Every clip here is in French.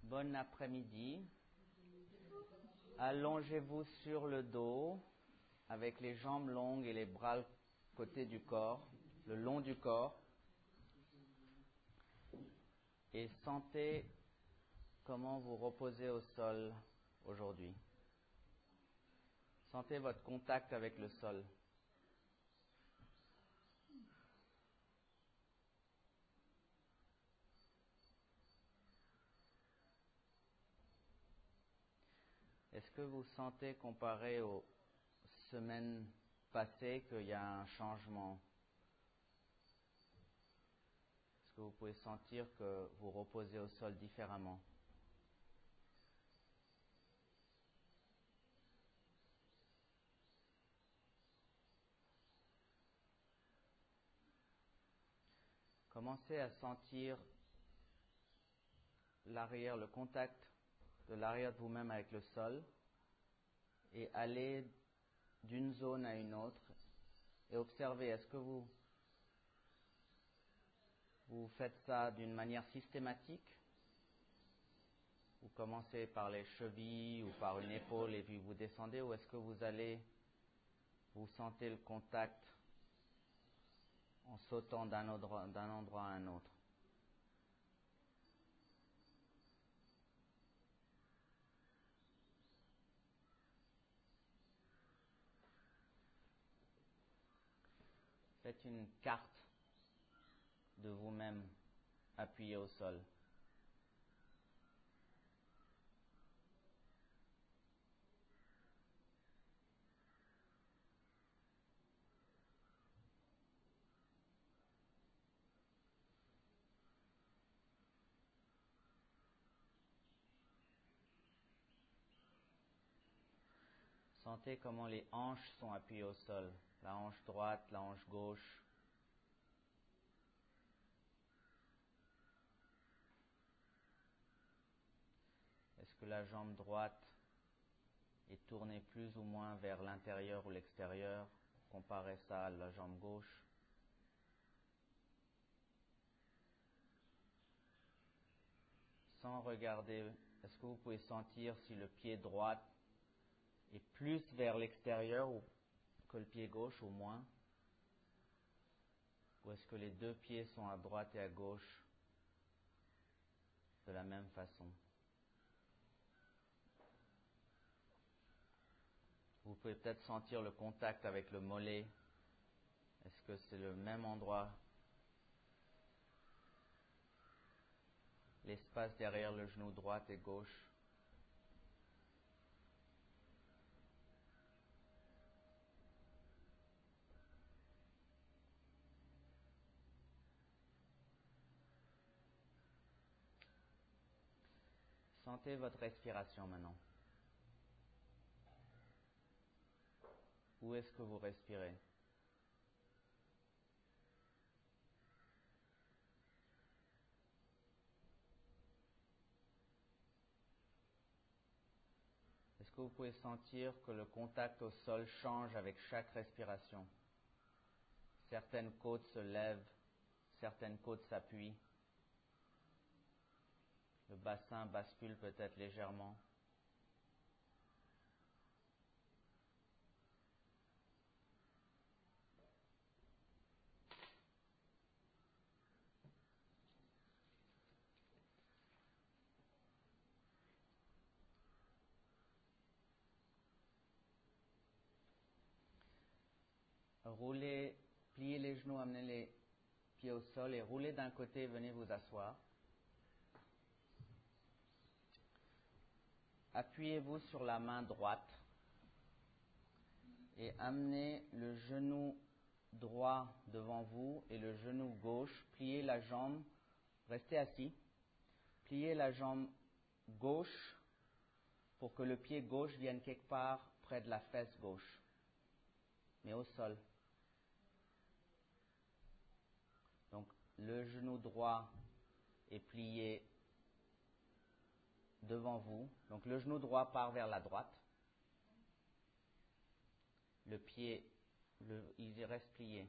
Bon après-midi. Allongez-vous sur le dos avec les jambes longues et les bras côté du corps, le long du corps. Et sentez comment vous reposez au sol aujourd'hui. Sentez votre contact avec le sol. Est-ce que vous sentez, comparé aux semaines passées, qu'il y a un changement? Est-ce que vous pouvez sentir que vous reposez au sol différemment? Commencez à sentir l'arrière, le contact de l'arrière de vous-même avec le sol et allez d'une zone à une autre et observez, est-ce que vous faites ça d'une manière systématique? Vous commencez par les chevilles ou par une épaule et puis vous descendez, ou est-ce que vous sentez le contact en sautant d'un endroit à un autre? Faites une carte de vous-même appuyée au sol. Sentez comment les hanches sont appuyées au sol, la hanche droite, la hanche gauche. Est-ce que la jambe droite est tournée plus ou moins vers l'intérieur ou l'extérieur? Comparez ça à la jambe gauche. Sans regarder, est-ce que vous pouvez sentir si le pied droit est plus vers l'extérieur que le pied gauche ou moins? Ou est-ce que les deux pieds sont à droite et à gauche de la même façon? Vous pouvez peut-être sentir le contact avec le mollet. Est-ce que c'est le même endroit? L'espace derrière le genou droit et gauche. Sentez votre respiration maintenant. Où est-ce que vous respirez? Est-ce que vous pouvez sentir que le contact au sol change avec chaque respiration? Certaines côtes se lèvent, certaines côtes s'appuient. Le bassin bascule peut-être légèrement. Roulez, pliez les genoux, amenez les pieds au sol et roulez d'un côté, venez vous asseoir. Appuyez-vous sur la main droite et amenez le genou droit devant vous et le genou gauche. Pliez la jambe, restez assis. Pliez la jambe gauche pour que le pied gauche vienne quelque part près de la fesse gauche, mais au sol. Donc le genou droit est plié devant vous. Donc le genou droit part vers la droite. Le pied, il reste plié.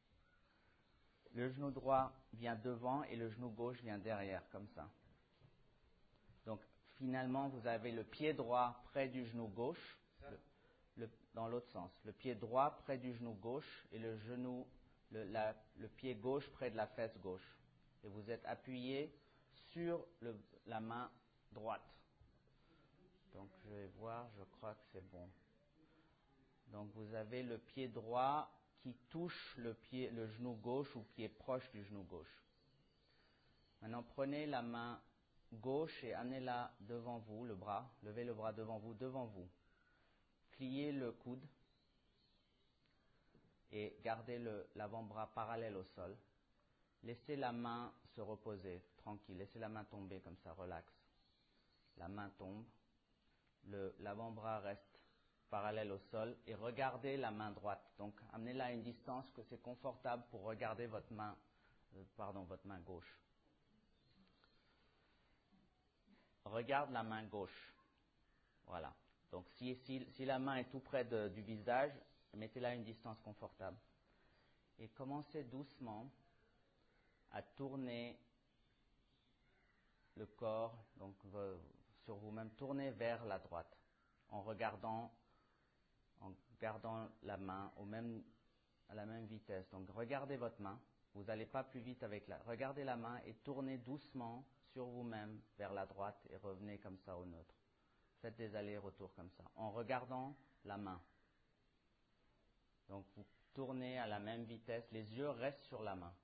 Le genou droit vient devant et le genou gauche vient derrière, comme ça. Donc finalement, vous avez le pied droit près du genou gauche, dans l'autre sens. Le pied droit près du genou gauche et le pied gauche près de la fesse gauche. Et vous êtes appuyé sur la main droite. Donc je vais voir, je crois que c'est bon. Donc vous avez le pied droit qui touche le genou gauche ou qui est proche du genou gauche. Maintenant prenez la main gauche et amenez-la devant vous, le bras. Levez le bras devant vous. Pliez le coude et gardez l'avant-bras parallèle au sol. Laissez la main se reposer, tranquille. Laissez la main tomber comme ça, relax. La main tombe. L'avant-bras reste parallèle au sol et regardez la main droite. Donc, amenez-la à une distance que c'est confortable pour regarder votre main gauche. Regarde la main gauche. Voilà. Donc, si la main est tout près du visage, mettez-la à une distance confortable. Et commencez doucement à tourner le corps, donc sur vous-même, tournez vers la droite, en gardant la main à la même vitesse. Donc regardez votre main, vous n'allez pas plus vite regardez la main et tournez doucement sur vous-même vers la droite et revenez comme ça au neutre. Faites des allers-retours comme ça, en regardant la main. Donc vous tournez à la même vitesse, les yeux restent sur la main.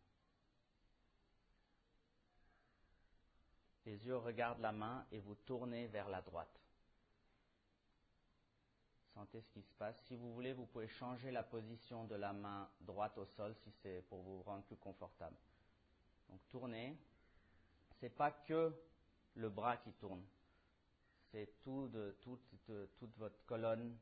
Les yeux regardent la main et vous tournez vers la droite. Sentez ce qui se passe. Si vous voulez, vous pouvez changer la position de la main droite au sol si c'est pour vous rendre plus confortable. Donc tournez. C'est pas que le bras qui tourne. C'est toute votre colonne.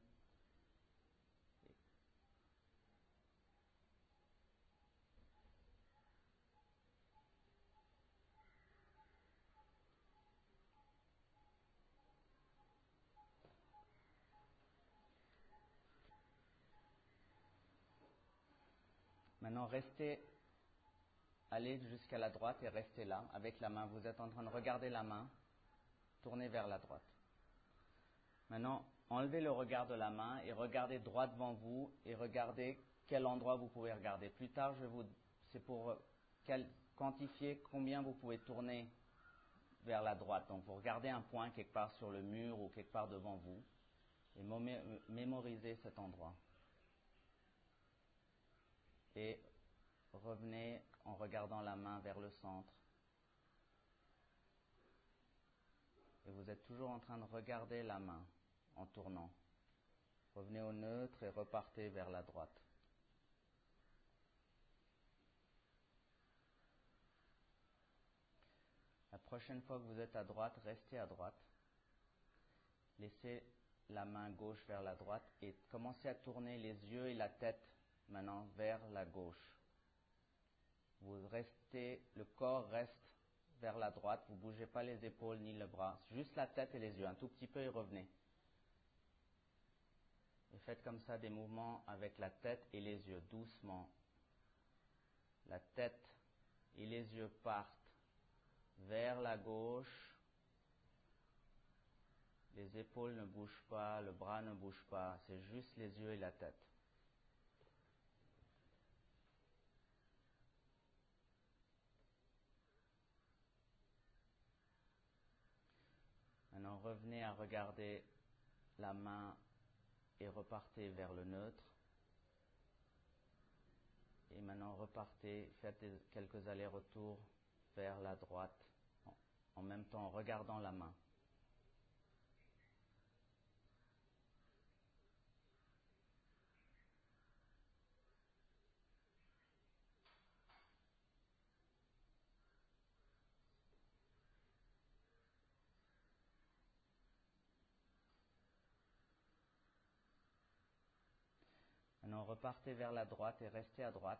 Maintenant, allez jusqu'à la droite et restez là avec la main. Vous êtes en train de regarder la main, tournez vers la droite. Maintenant, enlevez le regard de la main et regardez droit devant vous et regardez quel endroit vous pouvez regarder. Plus tard, c'est pour quantifier combien vous pouvez tourner vers la droite. Donc, vous regardez un point quelque part sur le mur ou quelque part devant vous et mémorisez cet endroit. Et revenez en regardant la main vers le centre. Et vous êtes toujours en train de regarder la main en tournant. Revenez au neutre et repartez vers la droite. La prochaine fois que vous êtes à droite, restez à droite. Laissez la main gauche vers la droite et commencez à tourner les yeux et la tête maintenant vers la gauche. Le corps reste vers la droite, vous ne bougez pas les épaules ni le bras, juste la tête et les yeux, un tout petit peu et revenez. Et faites comme ça des mouvements avec la tête et les yeux, doucement. La tête et les yeux partent vers la gauche. Les épaules ne bougent pas, le bras ne bouge pas, c'est juste les yeux et la tête. Maintenant, revenez à regarder la main et repartez vers le neutre. Et maintenant, repartez, faites quelques allers-retours vers la droite, en même temps en regardant la main. Maintenant, repartez vers la droite et restez à droite.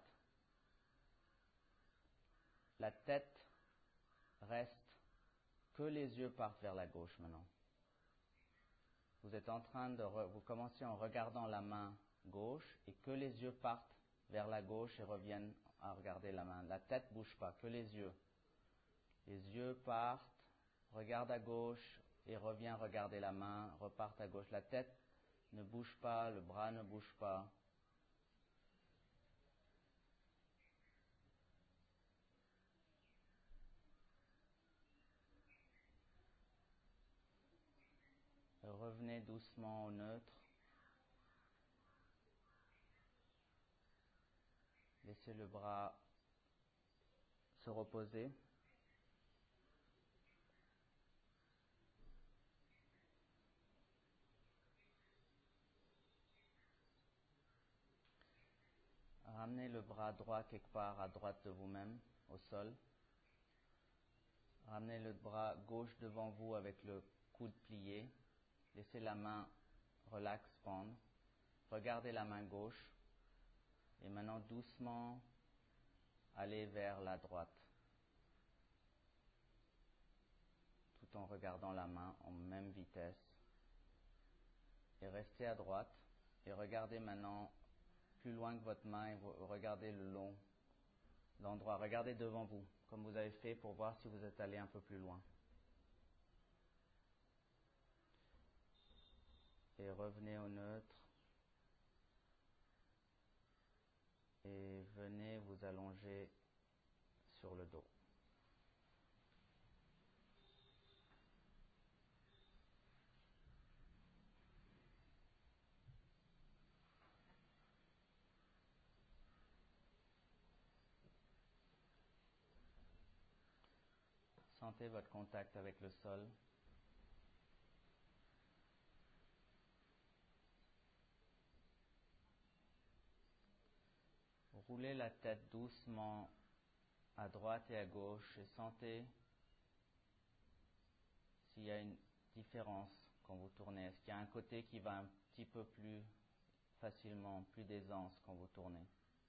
La tête reste, que les yeux partent vers la gauche maintenant. Vous êtes en train vous commencez en regardant la main gauche et que les yeux partent vers la gauche et reviennent à regarder la main. La tête ne bouge pas, que les yeux. Les yeux partent, regardent à gauche, et reviens regarder la main, reparte à gauche. La tête ne bouge pas, le bras ne bouge pas. Revenez doucement au neutre. Laissez le bras se reposer. Ramenez le bras droit quelque part à droite de vous-même, au sol. Ramenez le bras gauche devant vous avec le coude plié. Laissez la main relax pendre. Regardez la main gauche. Et maintenant doucement, allez vers la droite. Tout en regardant la main en même vitesse. Et restez à droite. Et regardez maintenant plus loin que votre main et vous regardez le long, l'endroit. Regardez devant vous, comme vous avez fait pour voir si vous êtes allé un peu plus loin. Et revenez au neutre. Et venez vous allonger sur le dos. Sentez votre contact avec le sol. Roulez la tête doucement à droite et à gauche et sentez s'il y a une différence quand vous tournez. Est-ce qu'il y a un côté qui va un petit peu plus facilement, plus d'aisance quand vous tournez?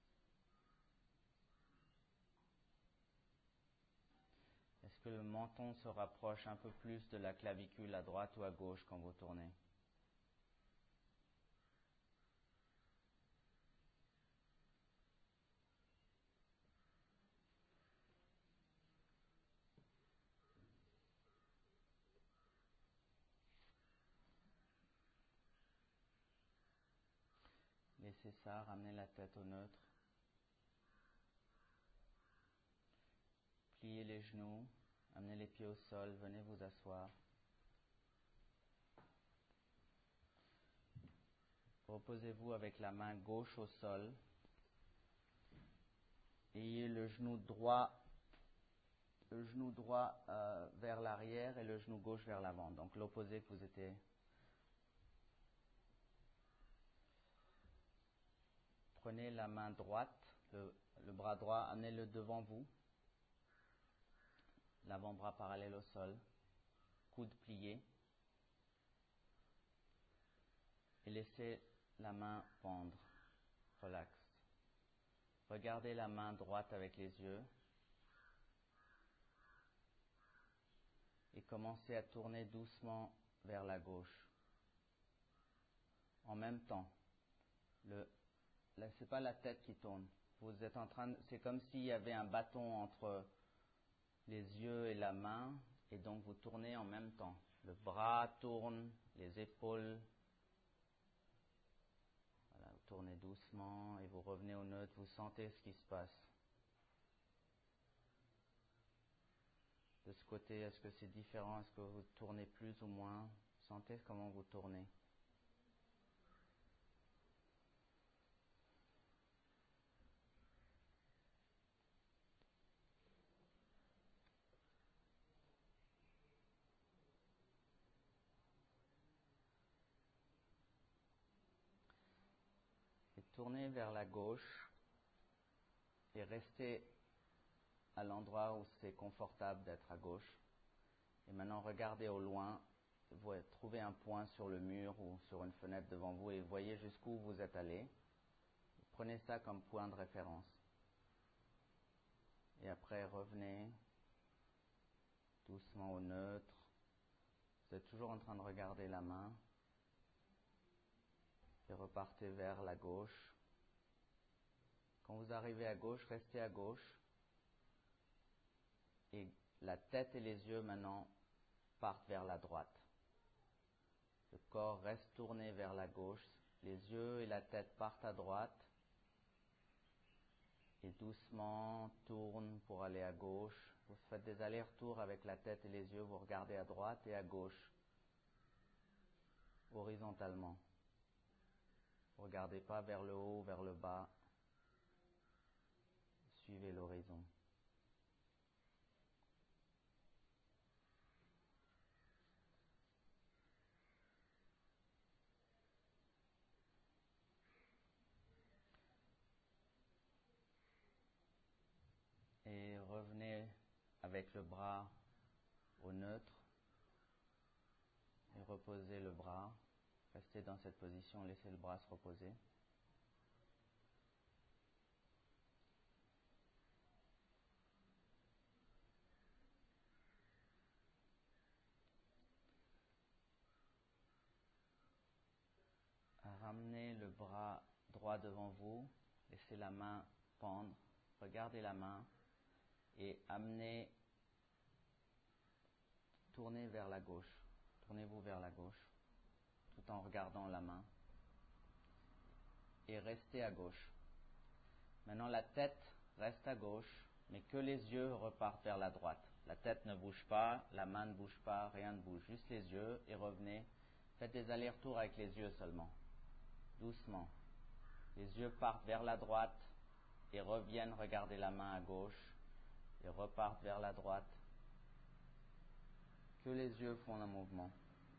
Est-ce que le menton se rapproche un peu plus de la clavicule à droite ou à gauche quand vous tournez? Laissez ça, ramenez la tête au neutre. Pliez les genoux, amenez les pieds au sol, venez vous asseoir. Reposez-vous avec la main gauche au sol. Ayez le genou droit vers l'arrière et le genou gauche vers l'avant. Donc l'opposé que vous étiez. Prenez la main droite, le bras droit, amenez-le devant vous. L'avant-bras parallèle au sol. Coude plié. Et laissez la main pendre. Relax. Regardez la main droite avec les yeux. Et commencez à tourner doucement vers la gauche. En même temps, c'est pas la tête qui tourne. Vous êtes c'est comme s'il y avait un bâton entre les yeux et la main, et donc vous tournez en même temps. Le bras tourne, les épaules. Voilà, vous tournez doucement et vous revenez au neutre. Vous sentez ce qui se passe. De ce côté, est-ce que c'est différent? Est-ce que vous tournez plus ou moins? Sentez comment vous tournez. Et tournez vers la gauche et restez à l'endroit où c'est confortable d'être à gauche. Et maintenant, regardez au loin. Vous trouvez un point sur le mur ou sur une fenêtre devant vous et voyez jusqu'où vous êtes allé. Prenez ça comme point de référence. Et après, revenez doucement au neutre. Vous êtes toujours en train de regarder la main. Et repartez vers la gauche. Quand vous arrivez à gauche, restez à gauche. Et la tête et les yeux maintenant partent vers la droite. Le corps reste tourné vers la gauche. Les yeux et la tête partent à droite. Et doucement tourne pour aller à gauche. Vous faites des allers-retours avec la tête et les yeux. Vous regardez à droite et à gauche. Horizontalement. Vous ne regardez pas vers le haut, vers le bas. Suivez l'horizon. Et revenez avec le bras au neutre et reposez le bras. Restez dans cette position, laissez le bras se reposer. Ramenez le bras droit devant vous, laissez la main pendre, regardez la main et tournez vers la gauche. Tournez-vous vers la gauche tout en regardant la main et restez à gauche. Maintenant la tête reste à gauche, mais que les yeux repartent vers la droite. La tête ne bouge pas, la main ne bouge pas, rien ne bouge, juste les yeux et revenez. Faites des allers-retours avec les yeux seulement, doucement. Les yeux partent vers la droite et reviennent regarder la main à gauche et repartent vers la droite. Que les yeux font un mouvement.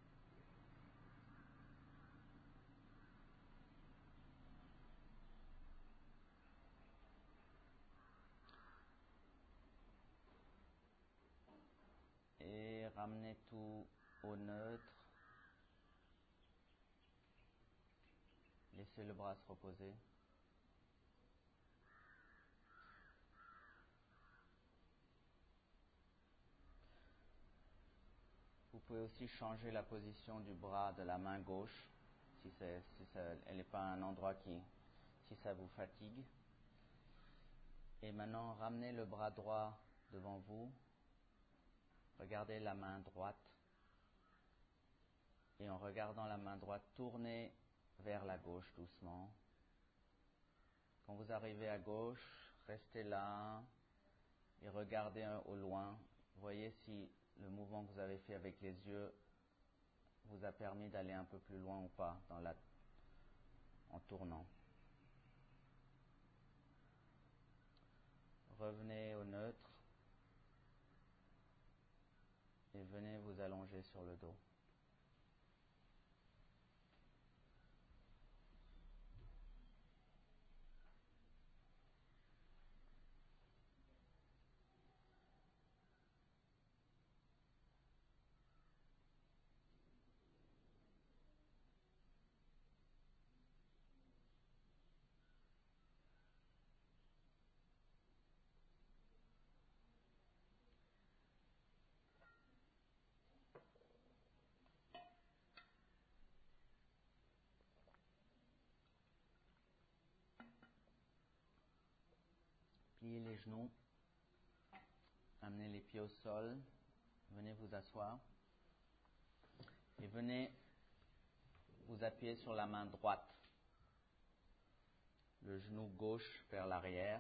Et ramenez tout au neutre. Laissez le bras se reposer. Vous pouvez aussi changer la position du bras de la main gauche, si elle n'est pas un endroit si ça vous fatigue. Et maintenant, ramenez le bras droit devant vous. Regardez la main droite. Et en regardant la main droite, tournez vers la gauche doucement. Quand vous arrivez à gauche, restez là et regardez au loin. Voyez si le mouvement que vous avez fait avec les yeux vous a permis d'aller un peu plus loin ou pas en tournant. Revenez au neutre et venez vous allonger sur le dos. Pliez les genoux, amenez les pieds au sol, venez vous asseoir et venez vous appuyer sur la main droite, le genou gauche vers l'arrière,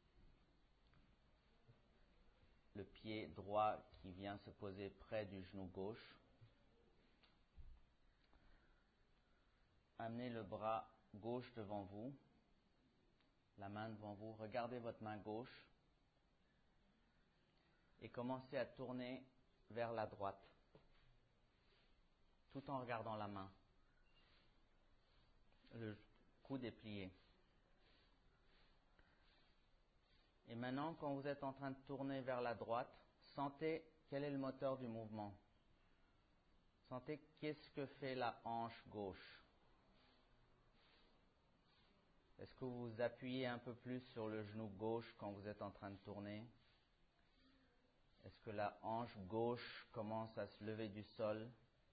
le pied droit qui vient se poser près du genou gauche. Amenez le bras gauche devant vous, la main devant vous, regardez votre main gauche et commencez à tourner vers la droite, tout en regardant la main. Le coude est plié. Et maintenant, quand vous êtes en train de tourner vers la droite, sentez quel est le moteur du mouvement. Sentez qu'est-ce que fait la hanche gauche. Est-ce que vous vous appuyez un peu plus sur le genou gauche quand vous êtes en train de tourner? Est-ce que la hanche gauche commence à se lever du sol?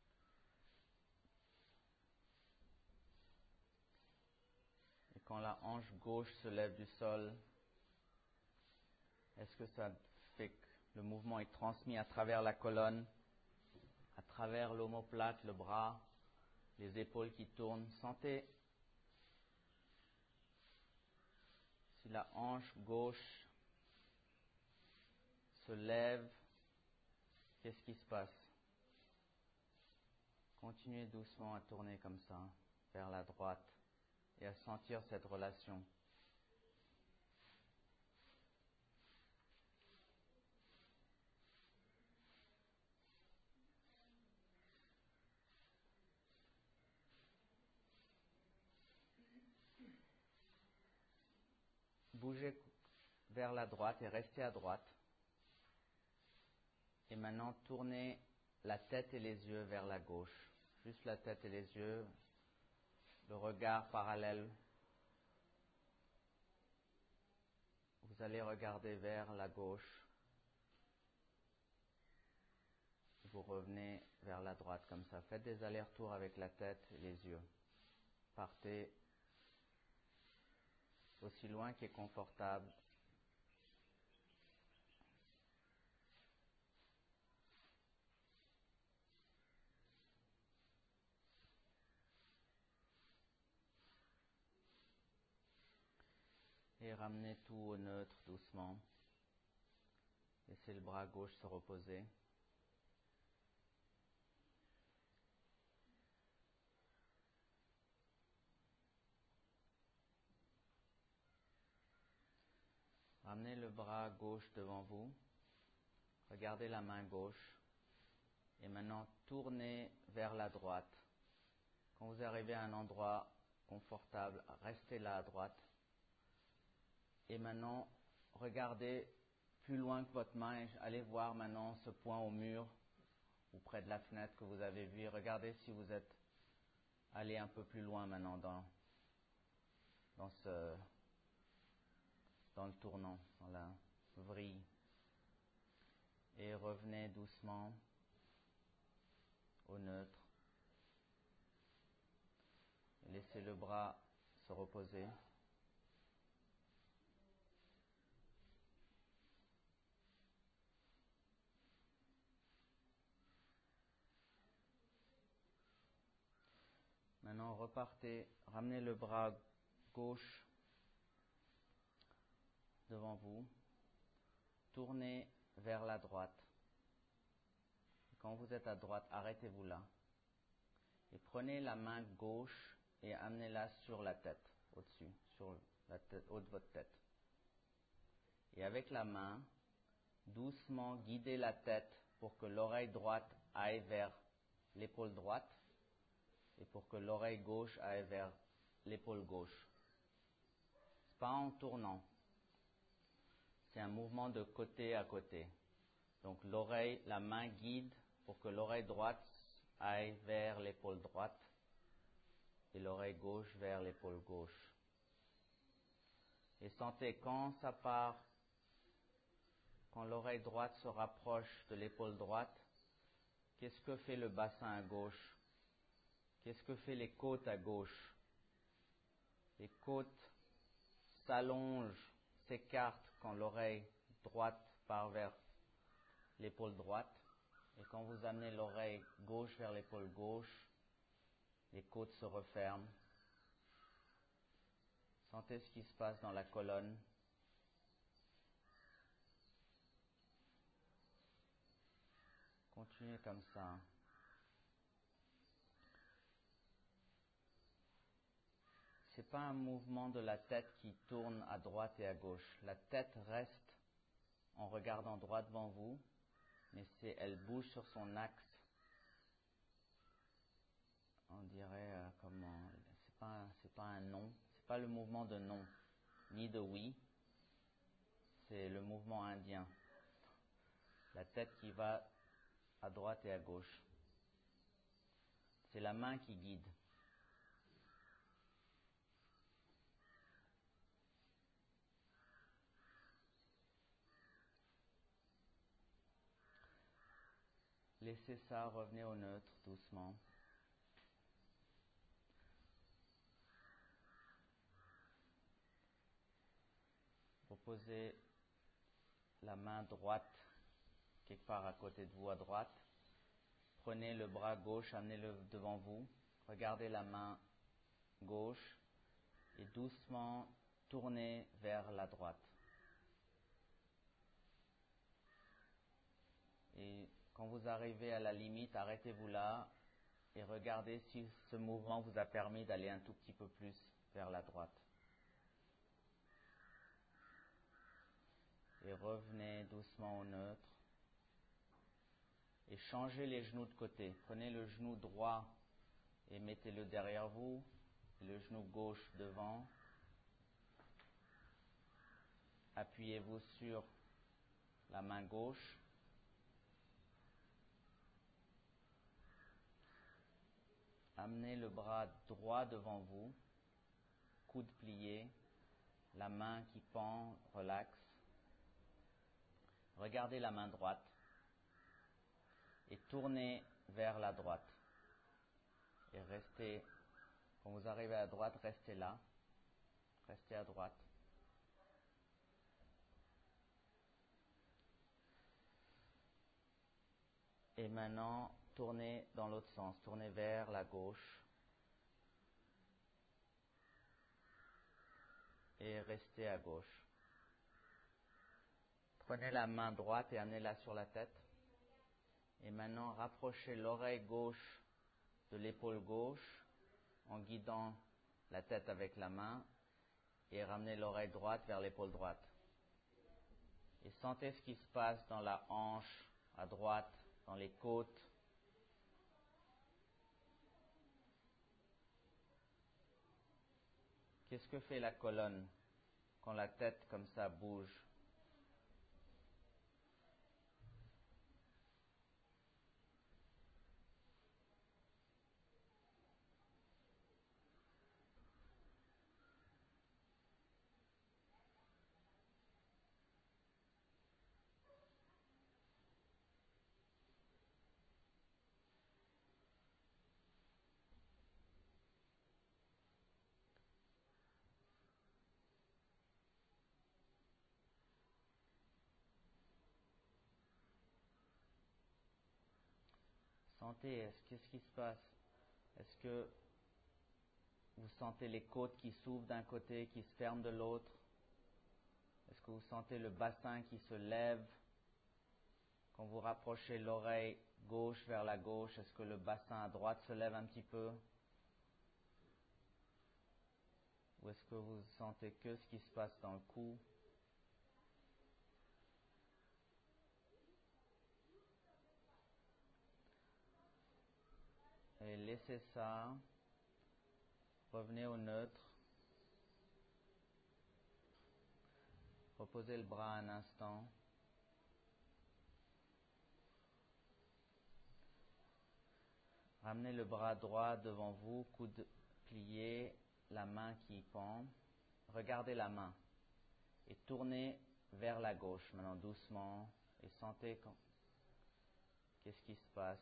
Et quand la hanche gauche se lève du sol, est-ce que ça fait que le mouvement est transmis à travers la colonne, à travers l'omoplate, le bras, les épaules qui tournent. Sentez si la hanche gauche se lève, qu'est-ce qui se passe? Continuez doucement à tourner comme ça, vers la droite, et à sentir cette relation. Bougez vers la droite et restez à droite. Et maintenant, tournez la tête et les yeux vers la gauche. Juste la tête et les yeux, le regard parallèle. Vous allez regarder vers la gauche. Vous revenez vers la droite comme ça. Faites des allers-retours avec la tête et les yeux. Partez aussi loin qu'est confortable. Et ramenez tout au neutre doucement. Laissez le bras gauche se reposer. Ramenez le bras gauche devant vous. Regardez la main gauche. Et maintenant, tournez vers la droite. Quand vous arrivez à un endroit confortable, restez là à droite. Et maintenant, regardez plus loin que votre main. Allez voir maintenant ce point au mur ou près de la fenêtre que vous avez vu. Regardez si vous êtes allé un peu plus loin maintenant dans le tournant, dans la vrille. Et revenez doucement au neutre. Et laissez le bras se reposer. Maintenant, repartez, ramenez le bras gauche devant vous. Tournez vers la droite. Quand vous êtes à droite, arrêtez-vous là. Et prenez la main gauche et amenez-la sur la tête, au-dessus, sur la tête, haut de votre tête. Et avec la main, doucement guidez la tête pour que l'oreille droite aille vers l'épaule droite et pour que l'oreille gauche aille vers l'épaule gauche. C'est pas en tournant. C'est un mouvement de côté à côté. Donc la main guide pour que l'oreille droite aille vers l'épaule droite et l'oreille gauche vers l'épaule gauche. Et sentez quand ça part, quand l'oreille droite se rapproche de l'épaule droite, qu'est-ce que fait le bassin à gauche? Qu'est-ce que fait les côtes à gauche? Les côtes s'allongent, s'écartent quand l'oreille droite part vers l'épaule droite. Et quand vous amenez l'oreille gauche vers l'épaule gauche, les côtes se referment. Sentez ce qui se passe dans la colonne. Continuez comme ça. Ce n'est pas un mouvement de la tête qui tourne à droite et à gauche. La tête reste en regardant droit devant vous, mais elle bouge sur son axe. On dirait comment. C'est pas un non. C'est pas le mouvement de non, ni de oui. C'est le mouvement indien. La tête qui va à droite et à gauche. C'est la main qui guide. Laissez ça, revenez au neutre doucement. Reposez la main droite quelque part à côté de vous à droite. Prenez le bras gauche, amenez-le devant vous. regardez la main gauche et doucement tournez vers la droite. Et quand vous arrivez à la limite, arrêtez-vous là et regardez si ce mouvement vous a permis d'aller un tout petit peu plus vers la droite. Et revenez doucement au neutre. Et changez les genoux de côté. Prenez le genou droit et mettez-le derrière vous, et le genou gauche devant. Appuyez-vous sur la main gauche. Amenez le bras droit devant vous, coude plié, la main qui pend, relaxe. Regardez la main droite et tournez vers la droite. Et restez, quand vous arrivez à droite, restez là. Restez à droite. Et maintenant, tournez dans l'autre sens, tournez vers la gauche. Et restez à gauche. Prenez la main droite et amenez-la sur la tête. Et maintenant, rapprochez l'oreille gauche de l'épaule gauche en guidant la tête avec la main et ramenez l'oreille droite vers l'épaule droite. Et sentez ce qui se passe dans la hanche à droite, dans les côtes. Qu'est-ce que fait la colonne quand la tête comme ça bouge? Sentez, qu'est-ce qui se passe? Est-ce que vous sentez les côtes qui s'ouvrent d'un côté, qui se ferment de l'autre? Est-ce que vous sentez le bassin qui se lève? Quand vous rapprochez l'oreille gauche vers la gauche, est-ce que le bassin à droite se lève un petit peu? Ou est-ce que vous sentez que ce qui se passe dans le cou? Et laissez ça. Revenez au neutre. Reposez le bras un instant. Ramenez le bras droit devant vous, coude plié, la main qui pend. Regardez la main et tournez vers la gauche maintenant doucement et sentez qu'est-ce qui se passe.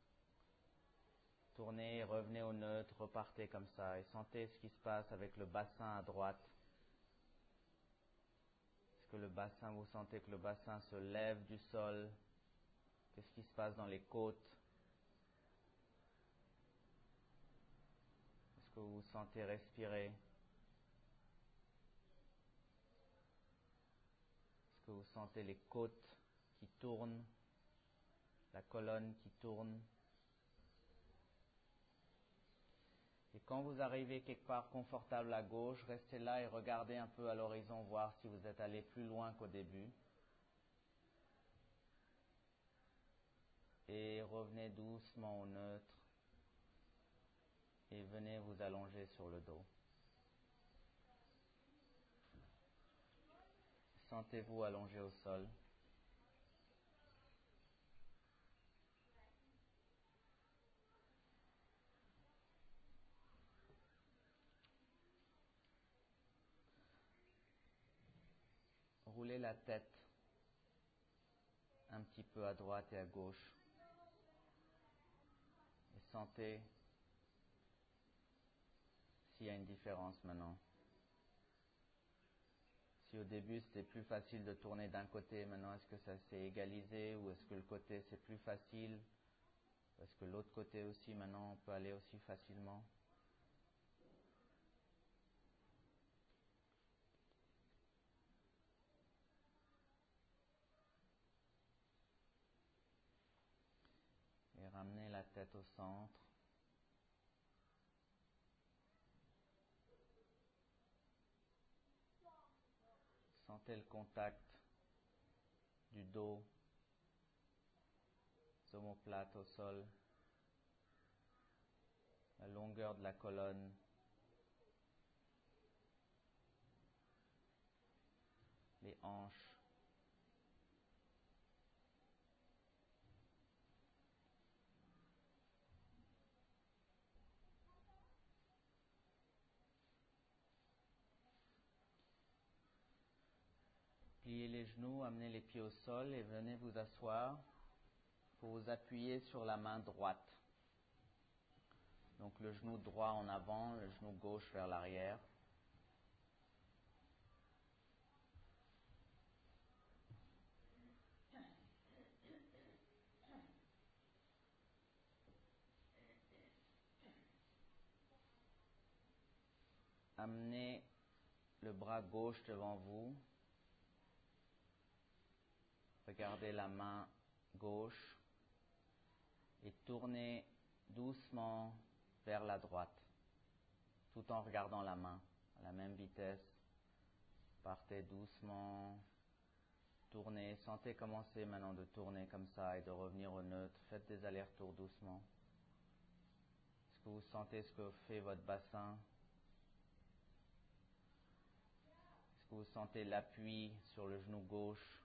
Tournez, revenez au neutre, repartez comme ça et sentez ce qui se passe avec le bassin à droite. Est-ce que le bassin, vous sentez que le bassin se lève du sol? Qu'est-ce qui se passe dans les côtes? Est-ce que vous vous sentez respirer? Est-ce que vous sentez les côtes qui tournent, la colonne qui tourne? Et quand vous arrivez quelque part confortable à gauche, restez là et regardez un peu à l'horizon, voir si vous êtes allé plus loin qu'au début. Et revenez doucement au neutre et venez vous allonger sur le dos. Sentez-vous allongé au sol. Roulez la tête un petit peu à droite et à gauche. Et sentez s'il y a une différence maintenant. Si au début c'était plus facile de tourner d'un côté, maintenant est-ce que ça s'est égalisé ou est-ce que le côté c'est plus facile? Parce que l'autre côté aussi, maintenant, on peut aller aussi facilement. Et ramenez la tête au centre. Sentez le contact du dos, des omoplates au sol, la longueur de la colonne, les hanches. Pliez les genoux, amenez les pieds au sol et venez vous asseoir pour vous appuyer sur la main droite. Donc le genou droit en avant, le genou gauche vers l'arrière. Amenez le bras gauche devant vous. Regardez la main gauche et tournez doucement vers la droite, tout en regardant la main à la même vitesse. Partez doucement, tournez, sentez commencer maintenant de tourner comme ça et de revenir au neutre. Faites des allers-retours doucement. Est-ce que vous sentez ce que fait votre bassin? Est-ce que vous sentez l'appui sur le genou gauche?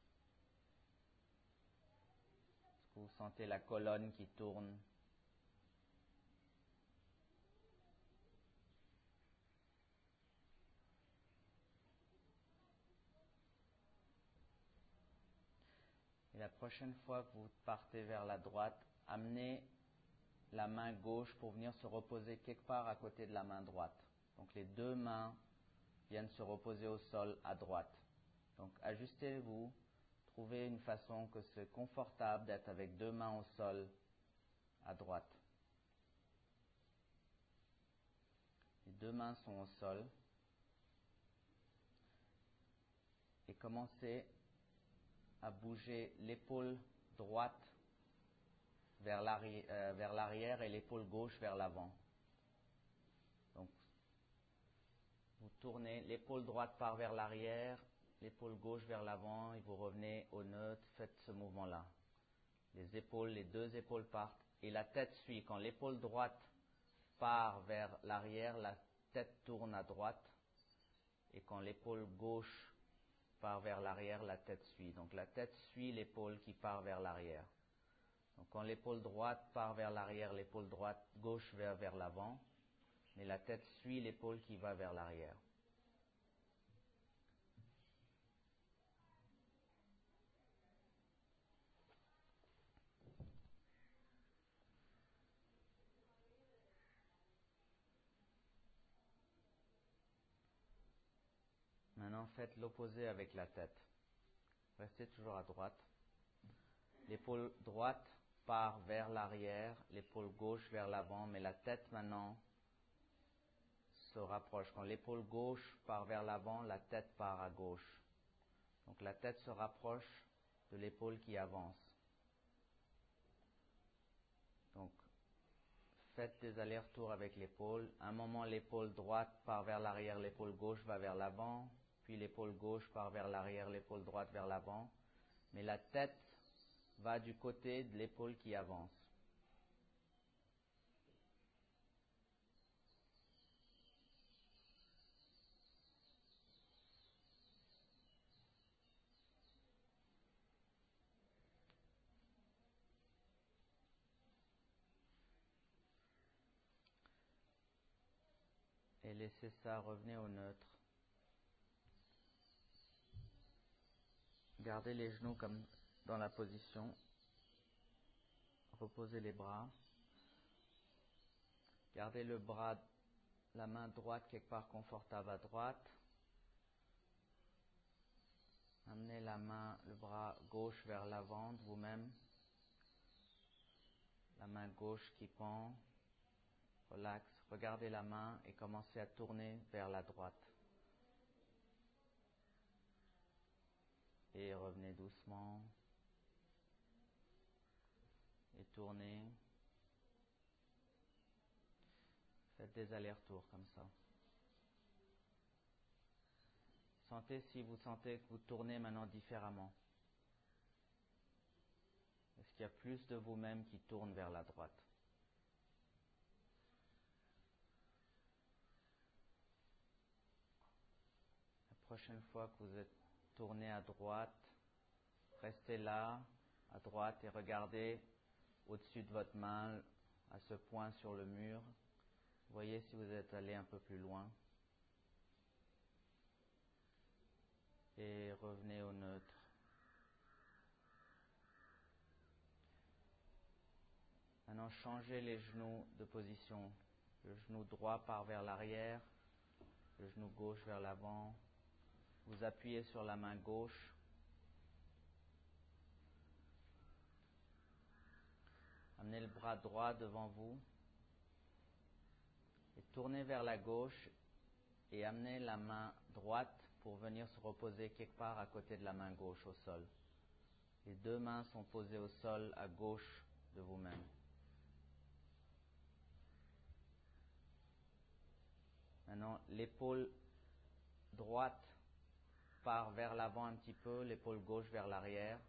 Est-ce que vous sentez la colonne qui tourne? Et la prochaine fois que vous partez vers la droite, amenez la main gauche pour venir se reposer quelque part à côté de la main droite. Donc les deux mains viennent se reposer au sol à droite. Donc ajustez-vous, trouvez une façon que c'est confortable d'être avec deux mains au sol à droite. Les deux mains sont au sol. Et commencez à bouger l'épaule droite vers l'arrière et l'épaule gauche vers l'avant. Donc, vous tournez, l'épaule droite part vers l'arrière, l'épaule gauche vers l'avant et vous revenez au neutre, faites ce mouvement-là. Les deux épaules partent et la tête suit. Quand l'épaule droite part vers l'arrière, la tête tourne à droite et quand l'épaule gauche part vers l'arrière, la tête suit. Donc la tête suit l'épaule qui part vers l'arrière. Donc quand l'épaule droite part vers l'arrière, l'épaule gauche va vers l'avant, mais la tête suit l'épaule qui va vers l'arrière. Maintenant, faites l'opposé avec la tête. Restez toujours à droite. L'épaule droite part vers l'arrière, l'épaule gauche vers l'avant, mais la tête maintenant se rapproche. Quand l'épaule gauche part vers l'avant, la tête part à gauche. Donc la tête se rapproche de l'épaule qui avance. Donc faites des allers-retours avec l'épaule. À un moment, l'épaule droite part vers l'arrière, l'épaule gauche va vers l'avant. Puis l'épaule gauche part vers l'arrière, l'épaule droite vers l'avant. Mais la tête va du côté de l'épaule qui avance. Et laissez ça, revenez au neutre. Gardez les genoux comme dans la position. Reposez les bras. Gardez la main droite quelque part confortable à droite. Amenez le bras gauche vers l'avant de vous-même. La main gauche qui pend. Relax. Regardez la main et commencez à tourner vers la droite. Et revenez doucement. Et tournez. Faites des allers-retours comme ça. Sentez si vous sentez que vous tournez maintenant différemment. Est-ce qu'il y a plus de vous-même qui tourne vers la droite? La prochaine fois que vous êtes tourné à droite, restez là, à droite, et regardez au-dessus de votre main, à ce point sur le mur. Voyez si vous êtes allé un peu plus loin. Et revenez au neutre. Maintenant, changez les genoux de position. Le genou droit part vers l'arrière, le genou gauche vers l'avant. Vous appuyez sur la main gauche. Amenez le bras droit devant vous. Et tournez vers la gauche et amenez la main droite pour venir se reposer quelque part à côté de la main gauche au sol. Les deux mains sont posées au sol à gauche de vous-même. Maintenant, l'épaule droite part vers l'avant un petit peu, l'épaule gauche vers l'arrière.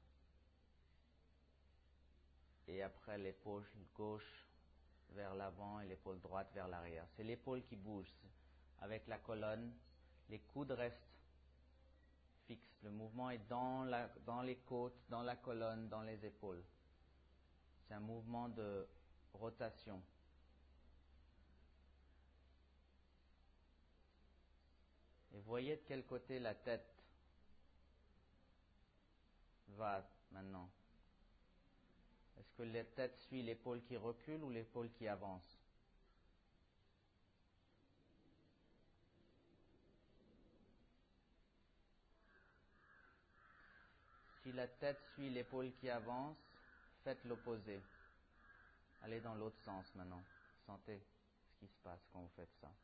Et après, l'épaule gauche vers l'avant et l'épaule droite vers l'arrière. C'est l'épaule qui bouge. Avec la colonne, les coudes restent fixes. Le mouvement est dans les côtes, dans la colonne, dans les épaules. C'est un mouvement de rotation. Et voyez de quel côté la tête va maintenant. Est-ce que la tête suit l'épaule qui recule ou l'épaule qui avance? Si la tête suit l'épaule qui avance, faites l'opposé. Allez dans l'autre sens maintenant. Sentez ce qui se passe quand vous faites ça.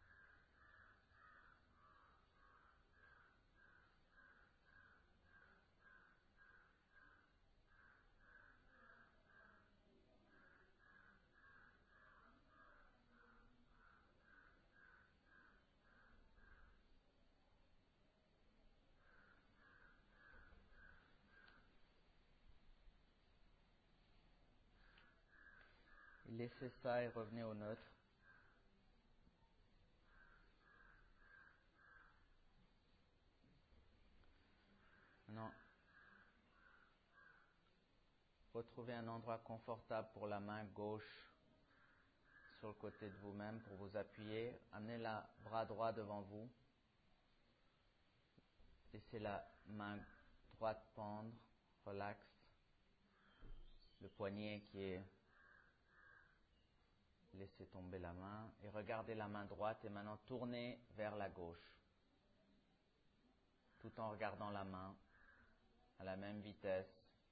Laissez ça et revenez au neutre. Maintenant, retrouvez un endroit confortable pour la main gauche sur le côté de vous-même pour vous appuyer. Amenez le bras droit devant vous. Laissez la main droite pendre. Relax. Le poignet qui est... Laissez tomber la main et regardez la main droite et maintenant tournez vers la gauche. Tout en regardant la main à la même vitesse.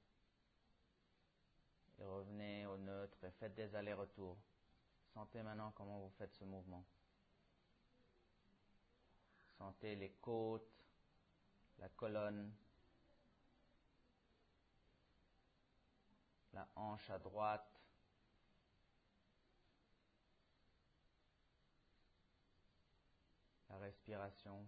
Et revenez au neutre et faites des allers-retours. Sentez maintenant comment vous faites ce mouvement. Sentez les côtes, la colonne, la hanche à droite, la respiration.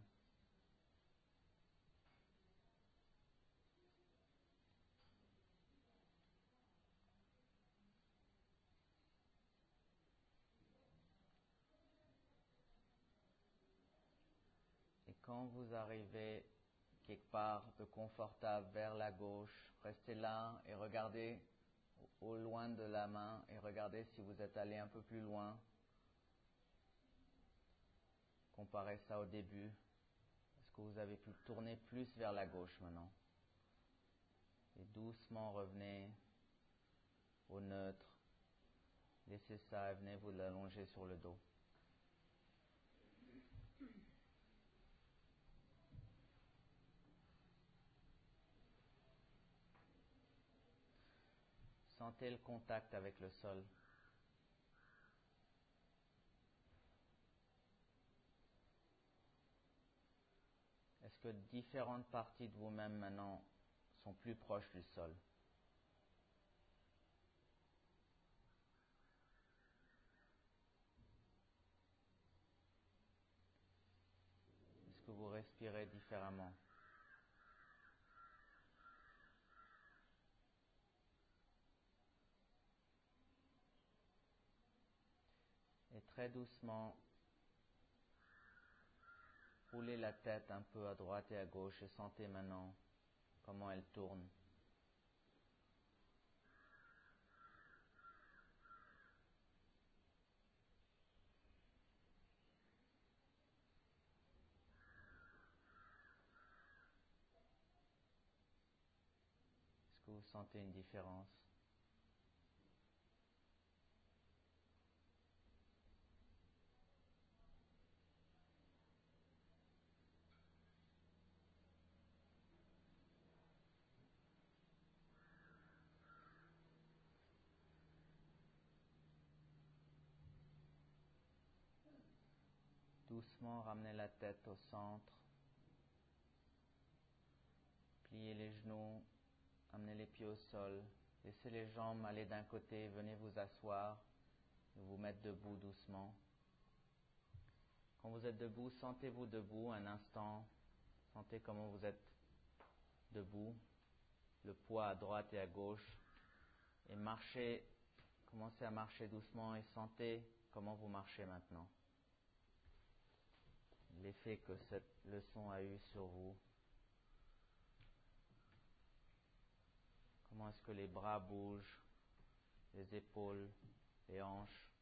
Et quand vous arrivez quelque part de confortable vers la gauche, restez là et regardez au loin de la main et regardez si vous êtes allé un peu plus loin. Comparez ça au début. Est-ce que vous avez pu tourner plus vers la gauche maintenant? Et doucement revenez au neutre. Laissez ça et venez vous l'allonger sur le dos. sentez le contact avec le sol. Est-ce que différentes parties de vous-même maintenant sont plus proches du sol? Est-ce que vous respirez différemment? Et très doucement, roulez la tête un peu à droite et à gauche et sentez maintenant comment elle tourne. Est-ce que vous sentez une différence? Doucement, ramenez la tête au centre. Pliez les genoux, amenez les pieds au sol. Laissez les jambes aller d'un côté, venez vous asseoir et vous mettre debout doucement. Quand vous êtes debout, sentez-vous debout un instant. Sentez comment vous êtes debout, le poids à droite et à gauche. Et marchez, commencez à marcher doucement et sentez comment vous marchez maintenant. L'effet que cette leçon a eu sur vous. Comment est-ce que les bras bougent, les épaules, les hanches.